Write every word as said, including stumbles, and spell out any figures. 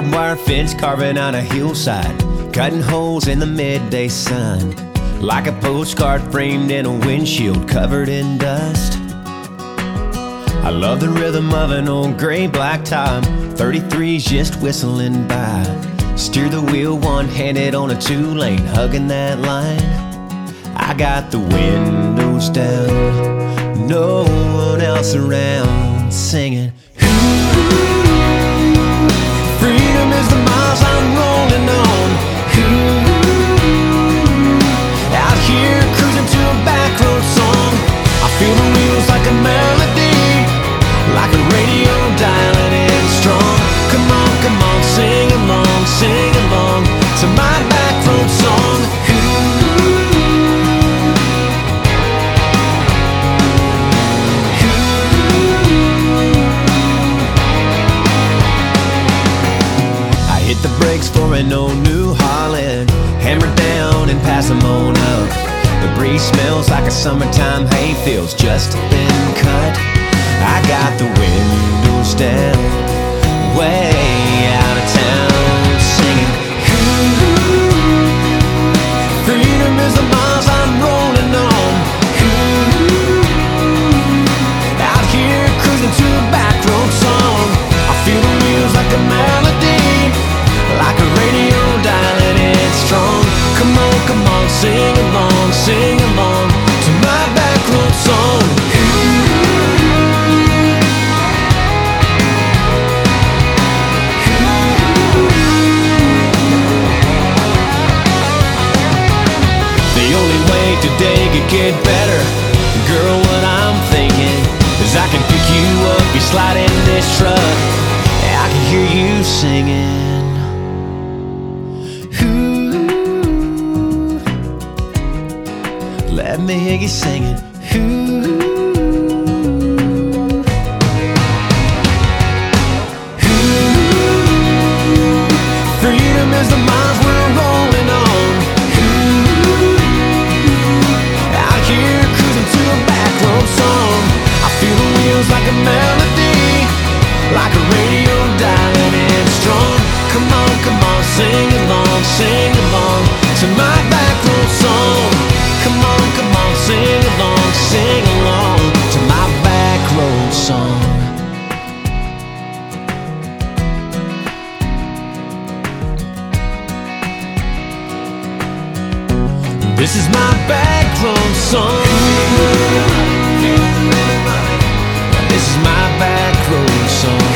barbed wire fence carving out a hillside, cutting holes in the midday sun, like a postcard framed in a windshield covered in dust. I love the rhythm of an old gray blacktop, thirty-threes just whistling by. Steer the wheel one-handed on a two-lane, hugging that line. I got the windows down, no one else around, singing. Freedom is the miles I'm rolling on. Out here cruising to a back road song. I feel the wheels like a melody, like a radio dialing in strong. Come on, come on, sing along, sing along to my back road song. I hit the brakes for an old New Holland, hammer down and pass them on up. The breeze smells like a summertime hayfield's just been cut. I got the windows down, way out of town, singing. Freedom is the miles I'm rolling on. Out here cruising to a back road song. I feel the wheels like a melody, like a radio dialing in strong. Come on, come on, sing along, sing along to my back road song. The only way today could get better, girl, what I'm thinking is I can pick you up, you slide in this truck, I can hear you singing. Let me hear you singing. Ooh. Ooh. Freedom is the miles we're rolling on. Ooh. Out here cruising to a back road song. I feel the wheels like a melody, like a radio dialing in strong. Come on, come on, sing along, sing along to my back road song. Come on, come on, sing along, sing along to my back road song. This is my back road song. This is my back road song.